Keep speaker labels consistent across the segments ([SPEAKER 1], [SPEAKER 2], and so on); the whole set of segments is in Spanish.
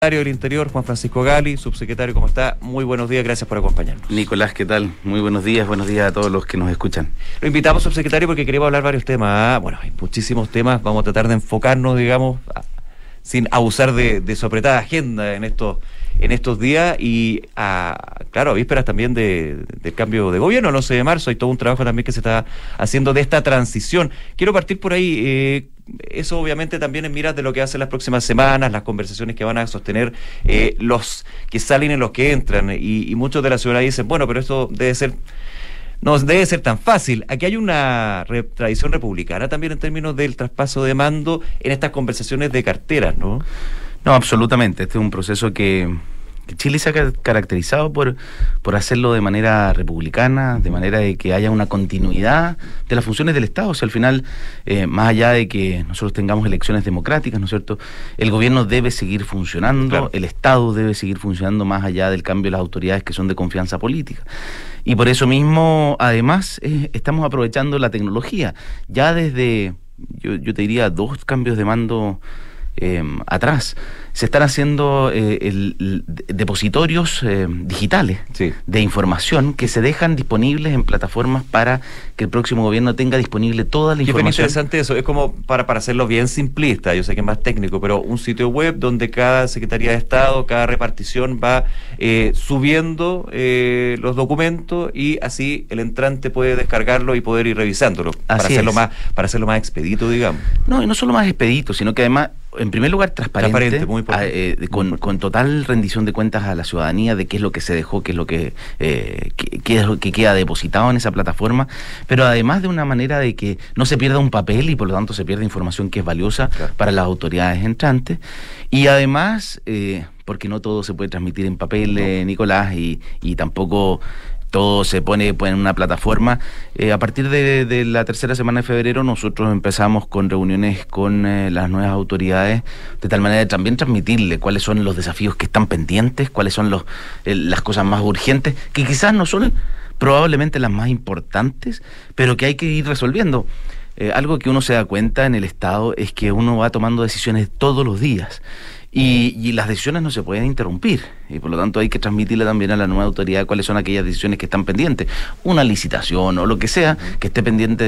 [SPEAKER 1] Secretario del Interior, Juan Francisco Gali. Subsecretario, ¿cómo está? Muy buenos días, gracias por acompañarnos.
[SPEAKER 2] Nicolás, ¿qué tal? Muy buenos días a todos los que nos escuchan.
[SPEAKER 1] Lo invitamos, subsecretario, porque queremos hablar varios temas. Bueno, hay muchísimos temas, vamos a tratar de enfocarnos, digamos, sin abusar de su apretada agenda en estos días y, claro, a vísperas también del cambio de gobierno, el 11 de marzo, hay todo un trabajo también que se está haciendo de esta transición. Quiero partir por ahí. Eso obviamente también en miras de lo que hacen las próximas semanas, las conversaciones que van a sostener los que salen y los que entran, y muchos de la ciudadanía dicen, bueno, pero esto no debe ser tan fácil. Aquí hay una tradición republicana también en términos del traspaso de mando en estas conversaciones de carteras, ¿no?
[SPEAKER 2] No, absolutamente. Este es un proceso que Chile se ha caracterizado por hacerlo de manera republicana, de manera de que haya una continuidad de las funciones del Estado. O sea, al final, más allá de que nosotros tengamos elecciones democráticas, ¿no es cierto?, el gobierno debe seguir funcionando, claro. El Estado debe seguir funcionando más allá del cambio de las autoridades que son de confianza política. Y por eso mismo, además, estamos aprovechando la tecnología. Ya desde, yo te diría, 2 cambios de mando atrás, se están haciendo depositorios digitales, sí, de información que se dejan disponibles en plataformas para que el próximo gobierno tenga disponible toda la información.
[SPEAKER 1] Qué interesante eso, es como para hacerlo bien simplista, yo sé que es más técnico, pero un sitio web donde cada Secretaría de Estado, cada repartición va subiendo los documentos, y así el entrante puede descargarlo y poder ir revisándolo, para hacerlo más expedito, digamos.
[SPEAKER 2] No, y no solo más expedito, sino que además, en primer lugar, transparente, muy con total rendición de cuentas a la ciudadanía de qué es lo que se dejó, qué es lo que queda depositado en esa plataforma, pero además de una manera de que no se pierda un papel y por lo tanto se pierda información que es valiosa, claro, para las autoridades entrantes, y además, porque no todo se puede transmitir en papel, no, Nicolás, y tampoco todo se pone en una plataforma. A partir de la tercera semana de febrero nosotros empezamos con reuniones con las nuevas autoridades, de tal manera de también transmitirle cuáles son los desafíos que están pendientes, cuáles son las cosas más urgentes, que quizás no son probablemente las más importantes, pero que hay que ir resolviendo. Algo que uno se da cuenta en el Estado es que uno va tomando decisiones todos los días. Y las decisiones no se pueden interrumpir, y por lo tanto hay que transmitirle también a la nueva autoridad cuáles son aquellas decisiones que están pendientes, una licitación o lo que sea que esté pendiente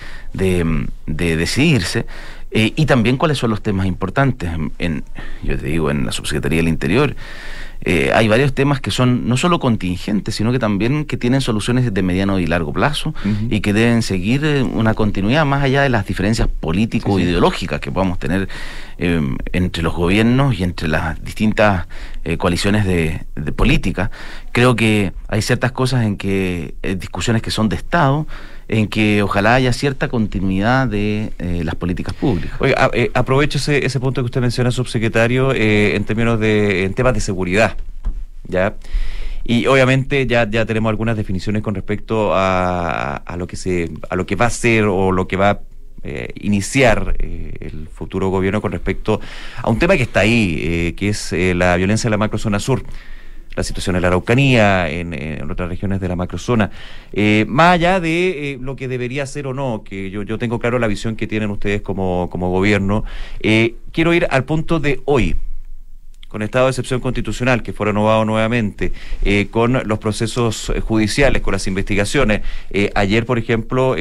[SPEAKER 2] de decidirse, y también cuáles son los temas importantes. Yo te digo, en la Subsecretaría del Interior hay varios temas que son no solo contingentes, sino que también que tienen soluciones de mediano y largo plazo, y que deben seguir una continuidad más allá de las diferencias político-ideológicas que podamos tener entre los gobiernos y entre las distintas coaliciones de política. Creo que hay ciertas cosas en que discusiones que son de Estado, en que ojalá haya cierta continuidad de las políticas públicas.
[SPEAKER 1] Oiga, aprovecho ese punto que usted menciona, subsecretario, en temas de seguridad, ¿ya? Y obviamente ya tenemos algunas definiciones con respecto a lo que va a ser o lo que va a iniciar el futuro gobierno con respecto a un tema que está ahí, que es la violencia en la macrozona sur, la situación en la Araucanía, en otras regiones de la macrozona. Más allá de lo que debería ser o no, que yo tengo claro la visión que tienen ustedes como gobierno, quiero ir al punto de hoy, con estado de excepción constitucional, que fue renovado nuevamente, con los procesos judiciales, con las investigaciones. Ayer, por ejemplo,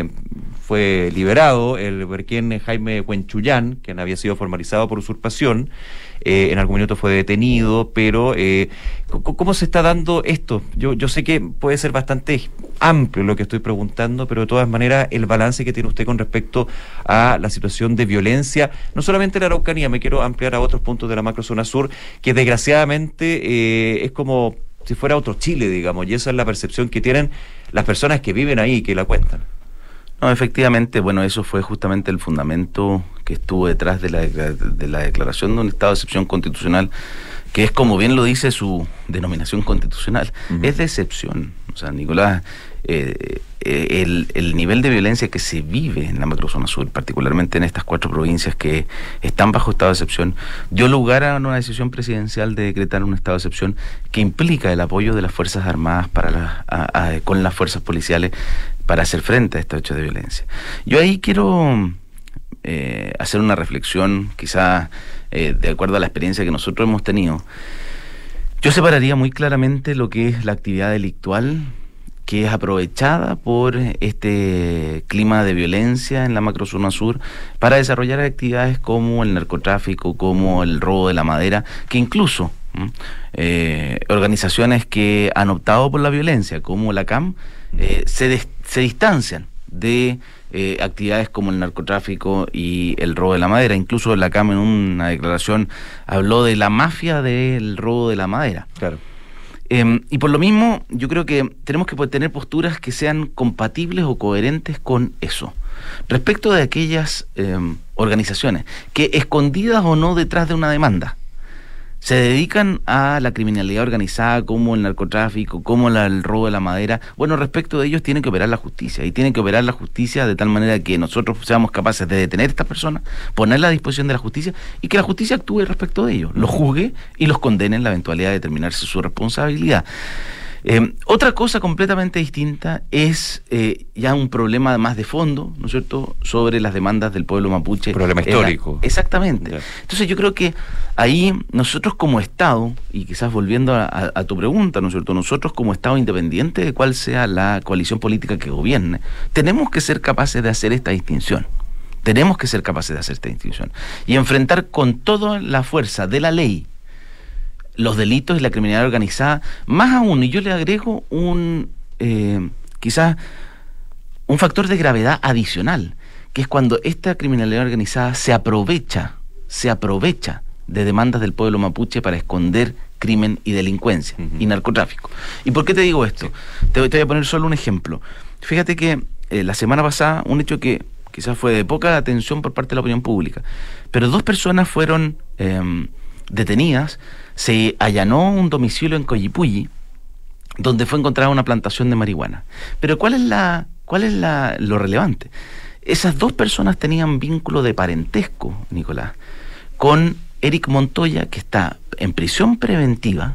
[SPEAKER 1] fue liberado el berquén Jaime Huenchuyán, quien había sido formalizado por usurpación. En algún minuto fue detenido, pero ¿cómo se está dando esto? Yo sé que puede ser bastante amplio lo que estoy preguntando, pero de todas maneras el balance que tiene usted con respecto a la situación de violencia, no solamente en la Araucanía, me quiero ampliar a otros puntos de la macrozona sur, que desgraciadamente es como si fuera otro Chile, digamos, y esa es la percepción que tienen las personas que viven ahí y que la cuentan.
[SPEAKER 2] No, efectivamente, bueno, eso fue justamente el fundamento que estuvo detrás de la declaración de un estado de excepción constitucional, que es, como bien lo dice su denominación constitucional, es de excepción. O sea, Nicolás, el nivel de violencia que se vive en la macrozona sur, particularmente en estas 4 provincias que están bajo estado de excepción, dio lugar a una decisión presidencial de decretar un estado de excepción que implica el apoyo de las Fuerzas Armadas con las fuerzas policiales para hacer frente a estos hechos de violencia. Yo ahí quiero hacer una reflexión, quizás de acuerdo a la experiencia que nosotros hemos tenido. Yo separaría muy claramente lo que es la actividad delictual, que es aprovechada por este clima de violencia en la macrozona sur para desarrollar actividades como el narcotráfico, como el robo de la madera, que incluso organizaciones que han optado por la violencia, como la CAM, se distancian de actividades como el narcotráfico y el robo de la madera. Incluso la CAM en una declaración habló de la mafia del robo de la madera.
[SPEAKER 1] Claro.
[SPEAKER 2] Y por lo mismo, yo creo que tenemos que tener posturas que sean compatibles o coherentes con eso. Respecto de aquellas organizaciones que, escondidas o no detrás de una demanda, se dedican a la criminalidad organizada, como el narcotráfico, como el robo de la madera, bueno, respecto de ellos tiene que operar la justicia, y tiene que operar la justicia de tal manera que nosotros seamos capaces de detener a estas personas, ponerla a disposición de la justicia, y que la justicia actúe respecto de ellos, los juzgue y los condene en la eventualidad de determinarse su responsabilidad. Otra cosa completamente distinta es ya un problema más de fondo, ¿no es cierto?, sobre las demandas del pueblo mapuche.
[SPEAKER 1] Problema histórico.
[SPEAKER 2] Exactamente. Yeah. Entonces yo creo que ahí nosotros como Estado, y quizás volviendo a tu pregunta, ¿no es cierto?, nosotros como Estado, independiente de cuál sea la coalición política que gobierne, tenemos que ser capaces de hacer esta distinción. Tenemos que ser capaces de hacer esta distinción y enfrentar con toda la fuerza de la ley los delitos y la criminalidad organizada, más aún, y yo le agrego quizás un factor de gravedad adicional, que es cuando esta criminalidad organizada se aprovecha de demandas del pueblo mapuche para esconder crimen y delincuencia y narcotráfico. ¿Y por qué te digo esto? Te voy a poner solo un ejemplo. Fíjate que la semana pasada, un hecho que quizás fue de poca atención por parte de la opinión pública, pero 2 personas fueron detenidas. Se allanó un domicilio en Collipulli, donde fue encontrada una plantación de marihuana. Pero ¿cuál es lo relevante? Esas 2 personas tenían vínculo de parentesco, Nicolás, con Eric Montoya, que está en prisión preventiva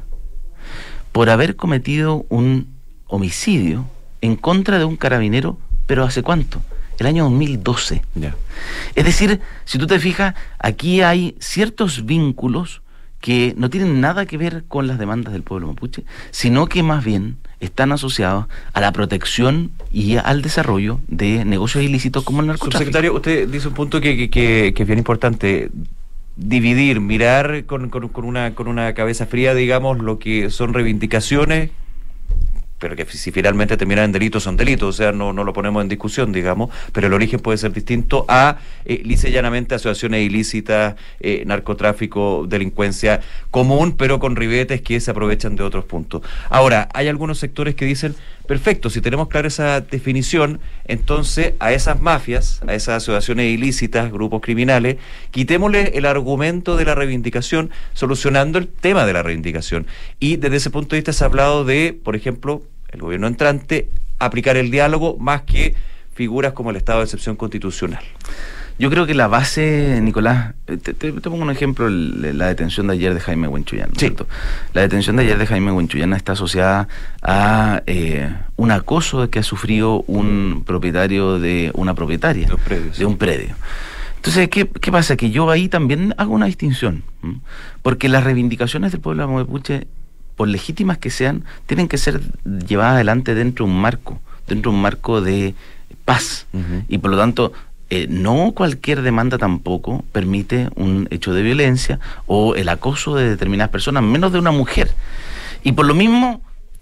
[SPEAKER 2] por haber cometido un homicidio en contra de un carabinero, pero ¿hace cuánto? El año 2012.
[SPEAKER 1] Yeah.
[SPEAKER 2] Es decir, si tú te fijas, aquí hay ciertos vínculos que no tienen nada que ver con las demandas del pueblo mapuche, sino que más bien están asociados a la protección y al desarrollo de negocios ilícitos como el narcotráfico.
[SPEAKER 1] Subsecretario, usted dice un punto que es bien importante: dividir, mirar con una cabeza fría, digamos, lo que son reivindicaciones, pero que si finalmente terminan en delitos, son delitos, o sea, no lo ponemos en discusión, digamos, pero el origen puede ser distinto a, lisa y llanamente, asociaciones ilícitas, narcotráfico, delincuencia común, pero con ribetes que se aprovechan de otros puntos. Ahora, hay algunos sectores que dicen, perfecto, si tenemos clara esa definición, entonces a esas mafias, a esas asociaciones ilícitas, grupos criminales, quitémosle el argumento de la reivindicación, solucionando el tema de la reivindicación. Y desde ese punto de vista se ha hablado de, por ejemplo, el gobierno entrante, aplicar el diálogo más que figuras como el estado de excepción constitucional.
[SPEAKER 2] Yo creo que la base, Nicolás, te pongo un ejemplo, la detención de ayer de Jaime Huenchuyana,
[SPEAKER 1] sí.
[SPEAKER 2] ¿cierto? La detención de ayer de Jaime Huenchuyana está asociada a un acoso que ha sufrido un propietario de una propietaria de un predio. Entonces, ¿qué pasa? Que yo ahí también hago una distinción, porque las reivindicaciones del pueblo mapuche, por legítimas que sean, tienen que ser llevadas adelante dentro de un marco de paz, y por lo tanto no cualquier demanda tampoco permite un hecho de violencia o el acoso de determinadas personas, menos de una mujer. Y por lo mismo,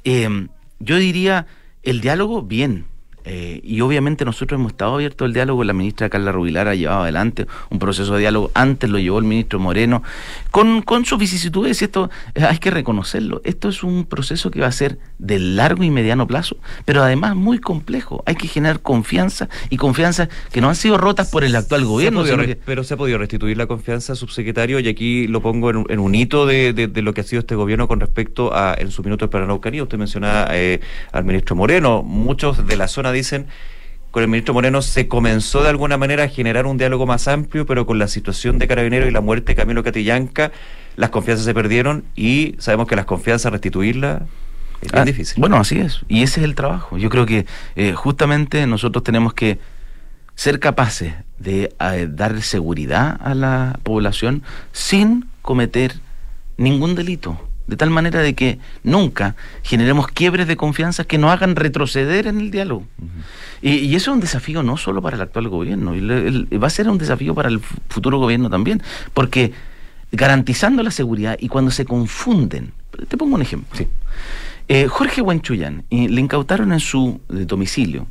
[SPEAKER 2] yo diría, el diálogo, bien. Y obviamente nosotros hemos estado abiertos al diálogo. La ministra Carla Rubilar ha llevado adelante un proceso de diálogo, antes lo llevó el ministro Moreno, con sus vicisitudes, y esto hay que reconocerlo. Esto es un proceso que va a ser de largo y mediano plazo, pero además muy complejo. Hay que generar confianza, y confianza que no han sido rotas por el actual gobierno.
[SPEAKER 1] Pero se ha podido restituir la confianza, subsecretario, y aquí lo pongo en un hito de lo que ha sido este gobierno con respecto a, en su minuto, el Plan Araucanía. Usted mencionaba al ministro Moreno. Muchos de la zona dicen, con el ministro Moreno se comenzó de alguna manera a generar un diálogo más amplio, pero con la situación de Carabineros y la muerte de Camilo Catrillanca, las confianzas se perdieron, y sabemos que las confianzas, restituirlas es bien difícil.
[SPEAKER 2] Bueno, así es, y ese es el trabajo. Yo creo que justamente nosotros tenemos que ser capaces de dar seguridad a la población sin cometer ningún delito, de tal manera de que nunca generemos quiebres de confianza que nos hagan retroceder en el diálogo. Y eso es un desafío no solo para el actual gobierno, va a ser un desafío para el futuro gobierno también, porque garantizando la seguridad y cuando se confunden, te pongo un ejemplo. Sí. Jorge Huanchullán le incautaron en su domicilio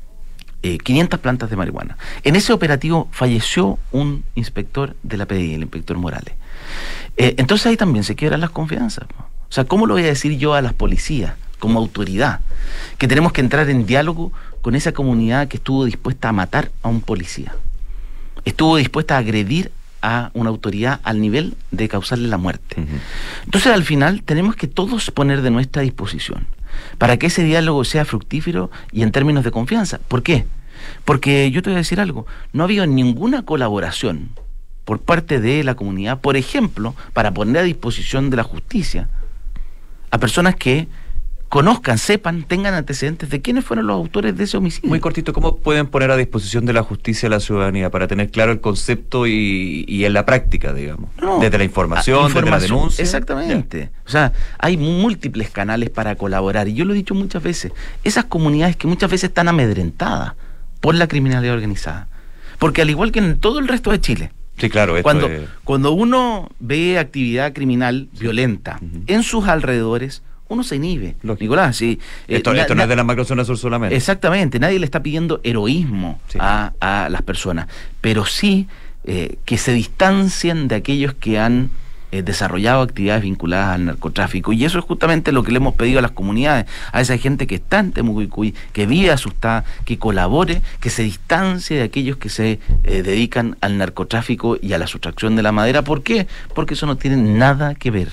[SPEAKER 2] 500 plantas de marihuana. En ese operativo falleció un inspector de la PDI, el inspector Morales. Entonces ahí también se quiebran las confianzas. O sea, ¿cómo lo voy a decir yo a las policías, como autoridad, que tenemos que entrar en diálogo con esa comunidad que estuvo dispuesta a matar a un policía? Estuvo dispuesta a agredir a una autoridad al nivel de causarle la muerte. Entonces al final tenemos que todos poner de nuestra disposición para que ese diálogo sea fructífero y en términos de confianza. ¿Por qué? Porque yo te voy a decir algo, no ha habido ninguna colaboración por parte de la comunidad, por ejemplo, para poner a disposición de la justicia a personas que conozcan, sepan, tengan antecedentes de quiénes fueron los autores de ese homicidio.
[SPEAKER 1] Muy cortito, ¿cómo pueden poner a disposición de la justicia a la ciudadanía para tener claro el concepto y en la práctica, digamos? Desde la información, desde la denuncia.
[SPEAKER 2] Exactamente. O sea, hay múltiples canales para colaborar. Y yo lo he dicho muchas veces, esas comunidades que muchas veces están amedrentadas por la criminalidad organizada. Porque al igual que en todo el resto de Chile,
[SPEAKER 1] sí, claro,
[SPEAKER 2] cuando uno ve actividad criminal violenta en sus alrededores, uno se inhibe.
[SPEAKER 1] Lógico.
[SPEAKER 2] Nicolás, sí.
[SPEAKER 1] Esto no es de la macrozona sur solamente.
[SPEAKER 2] Exactamente, nadie le está pidiendo heroísmo a las personas, pero sí que se distancien de aquellos que han desarrollado actividades vinculadas al narcotráfico. Y eso es justamente lo que le hemos pedido a las comunidades, a esa gente que está en Temucuicui, que vive asustada, que colabore, que se distancie de aquellos que se dedican al narcotráfico y a la sustracción de la madera. ¿Por qué? Porque eso no tiene nada que ver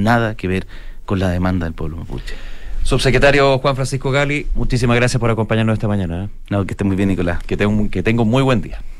[SPEAKER 2] con la demanda del pueblo mapuche.
[SPEAKER 1] Subsecretario Juan Francisco Gali, muchísimas gracias por acompañarnos esta mañana.
[SPEAKER 2] No, que esté muy bien, Nicolás.
[SPEAKER 1] Que tenga un muy buen día.